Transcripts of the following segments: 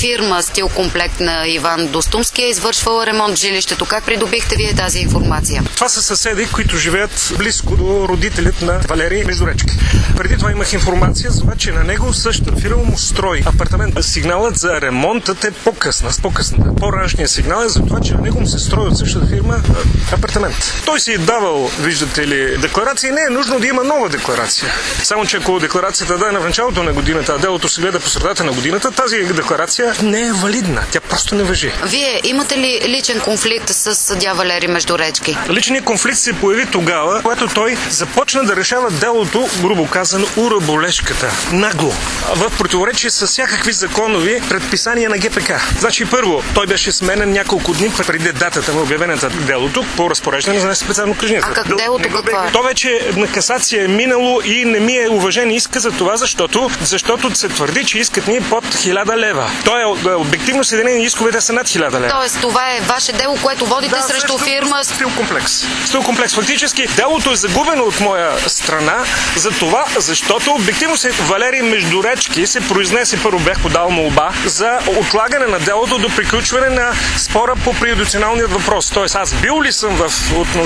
фирма Стил Комплект на Иван Достумски е извършвала ремонт в жилището. Как придобихте вие тази информация? Това са съседи, които живеят близко до родителите на Валерий Междуречки. Преди това имах информация за това, че на него същата фирма му строи апартамент. Сигналът за ремонтът е по-късна. По-раншният сигнал е за това, че на него му се строи от същата фирма апартамент. Той си е давал, виждате ли, декларация и не е нужно да има нова декларация. Само че ако декларацията да е на началото на годината, а делото се гледа по средата на годината, тази декларация не е валидна. Тя просто не важи. Вие имате ли личен конфликт с съдия Валерий Междуречки? Личният конфликт се появи тогава, когато той започна да решава делото, грубо казано, ураболешката. Нагло. В противоречие с всякакви законови предписания на ГПК. Значи първо, той беше сменен няколко дни преди датата на обявената делото по разпореждане на специално кръжница. А как делото какво е? То вече на касация е минало и не ми е уважен иска за това, защото се твърди, че искат ни под 1000 лева. То е обективно съединение, исковете са над 1000 лева. Тоест това е ваше дело, което водите срещу фирма Стил Комплекс. Фактически делото е загубено от моя страна за това, защото обективно Валерий Междуречки се произнесе, първо бях подал молба за отлагане на делото до приключване на спора по преюдиционалният въпрос. Тоест аз бил ли съм в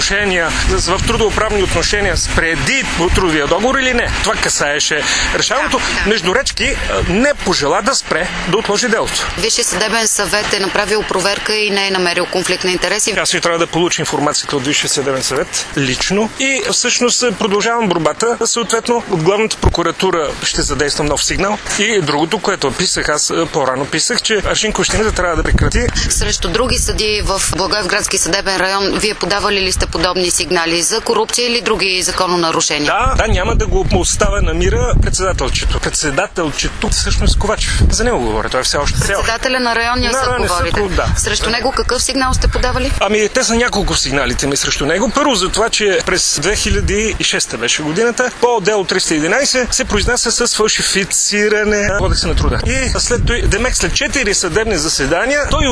трудоправни отношения преди трудовия договор или не? Това касаеше решаването. Междуречки не пожела да спре да отложи делото. Висшия съдебен съвет е направил проверка и не е намерил конфликт на интереси. Аз ще трябва да получа информацията от Висшия съдебен съвет лично и всъщност продължавам борбата. Съответно, от главната прокуратура ще задейства нов сигнал. И другото, което писах, аз по-рано писах, че Аршинковщината трябва да прекрати. Срещу други съдии в Благоевградски съдебен район, вие подавали ли сте подобни сигнали за корупция или други закононарушения? Да, няма да го оставя на мира председателчето. Председателчето всъщност Ковачев. За него говоря, той е все още. Председателя на районния съд говорите. Да. Срещу него какъв сигнал сте подавали? Те са няколко сигналите ми срещу него. Първо за това, че през 2006 беше годината, по дело 311 се произнася с фалшифициране на Кодекса на труда. И след 4 съдебни заседания той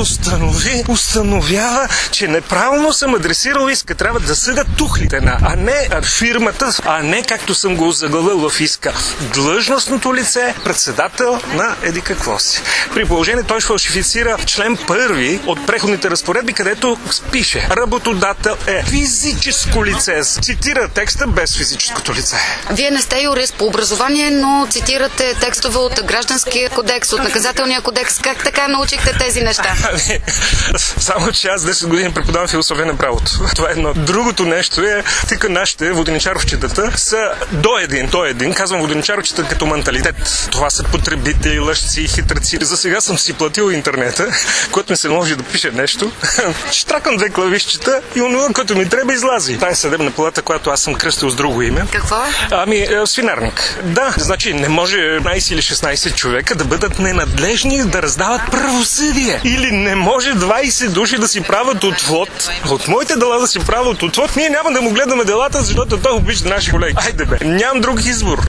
установява, че неправилно съм адресирал иска. Трябва да съдят тухлите а не фирмата, а не както съм го заглавил в иска. Длъжностното лице, председател на еди какво си. При положение той фалшифицира член 1 от преходните разпоредби, където пише: работодател е физическо лице. Цитира текста без физическото лице. Вие не сте юрист по образование, но цитирате текстове от Гражданския кодекс, от Наказателния кодекс. Как така научихте тези неща? Само че аз 10 години преподавам философия на правото. Това е едно. Другото нещо е, тъй нашите воденичаровчетата са до един. Казвам воденичаровчета като менталитет. Това са потребители, лъжци, хитраци. За сега съм си платил интернета, което ми се наложи да пише нещо. Штракам 2 клавишчета и онова, което ми трябва, излази. Тая съдебна палата, която аз съм кръстил с друго име. Какво е? Свинарник. Да, значи не може 15 или 16 човека да бъдат ненадлежни да раздават правосъдие. Или не може 20 души да си правят отвод. От моите дела да си правят отвод, ние няма да му гледаме делата, защото той обича наши колеги. Айде бе, нямам друг избор.